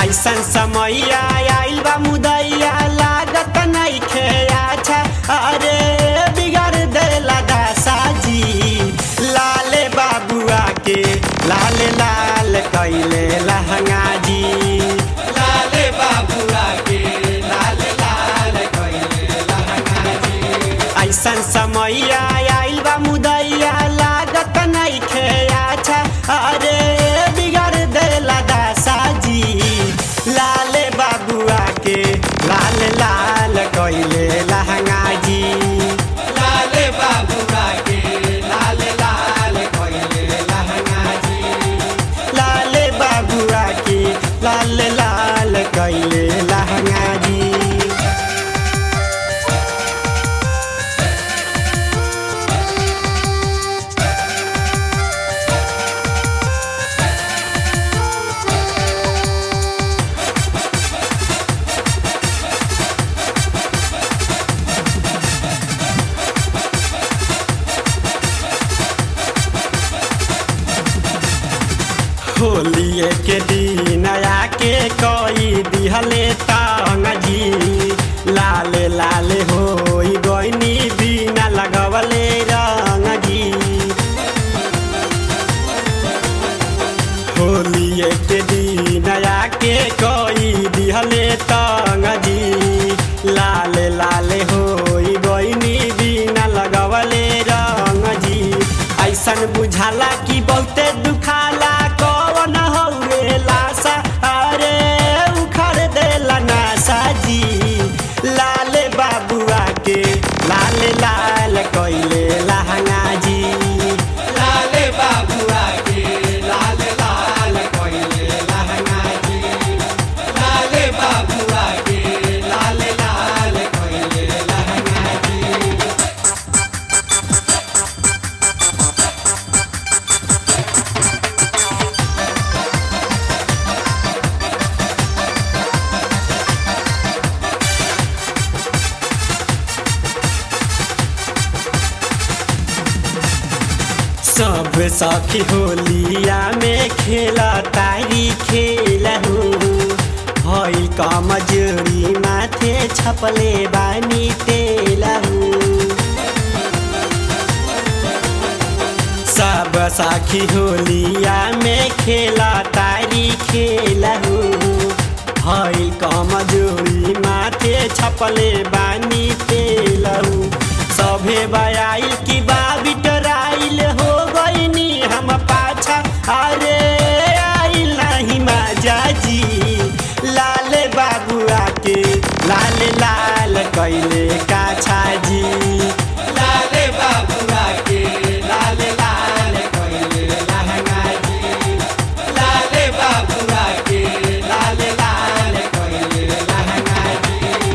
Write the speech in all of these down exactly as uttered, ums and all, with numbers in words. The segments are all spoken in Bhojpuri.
ऐसन समैया आइल बा मुदैया लागत नइखे अच्छा अरे बिगाड़ देला दासा जी लाले बाबुआ के लाल लाल कैले लहंगा जी लाले बाबुआ के लाल लाल कैले लहंगा जी। ऐसन समैया आइल बा मुदैया लागत नइखे अच्छा अरे बिगाड़ देला दासा जी लाले बाबुआ के लाल लाल कैले लहंगा जी लाले बाबुआ के लाल लाल कैले लहंगा जी। लाले बाबुआ के लाल लाल कैले लहंगा जी। होलिए के दिन आके कोई दिहले तंग जी लाले लाले होई गइनी बिना लगवले रंग जी होलिए के दिन आके कोई दिहले तंग जी लाले लाले होई गइनी बिना लगवले रंग जी ऐसन बुझाला कि बहुते दुखाला कौन हौरे लासा अरे उखड़ देला नासा जी लाले बाबुआ के लाल लाल कैले लहंगा जी लाले बाबुआ के लाल लाल कैले लहंगा जी। लाले बाबुआ के लाल लाल कैले लहंगा जी। सब सखी होलिया में खेला तारी खेलहू भइल कमजोरी माथे छपले बानी तेलहू सब सखी होलिया में खेला तारी खेलहू भइल कमजोरी माथे छपले बानी तेलहू सभे बयाइल की बाबिटराइल हो गईनी हम पाछा अरे आइल नहीं मजा जी लाले बाबुआ के लाल लाल कैले काछा जी लाले बाबुआ के लाल लाल कैले लहंगा जी। लाले बाबुआ के लाल लाल कैले लहंगा जी।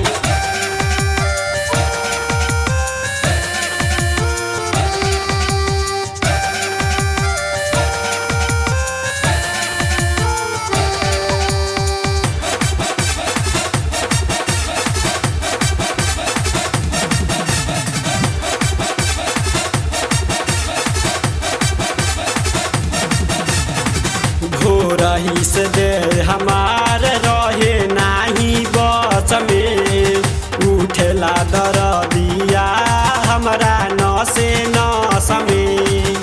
भोरही से दे हमार रहे नाही बस में उठेला दरदिया हमरा नसे नस में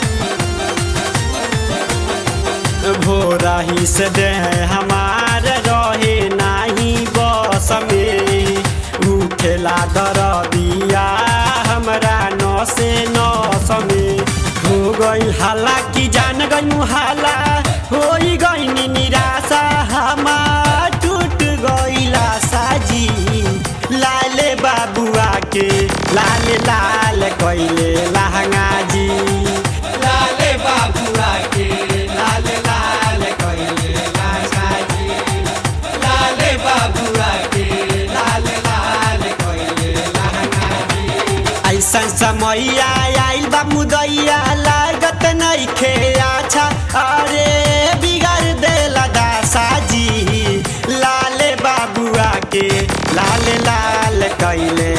भोरही से दे हमार रहे नाही बस में उठेला दरदिया हमरा नसे नस में हो गई हाला की जान गई हाला होई गई निराशा हमार टूट गईला साजी लाले बाबुआ के लाल लाल कैले लहंगा जी लाले बाबुआ के लाल लाल कैले लहंगा जी। लाले बाबुआ के लाल लाल कैले लहंगा जी। ऐसन समैया आइल बा मुदैया लागत नइखे अच्छा अरे बिगाड़ देला दासा जी लाले बाबुआ के लाल लाल कैले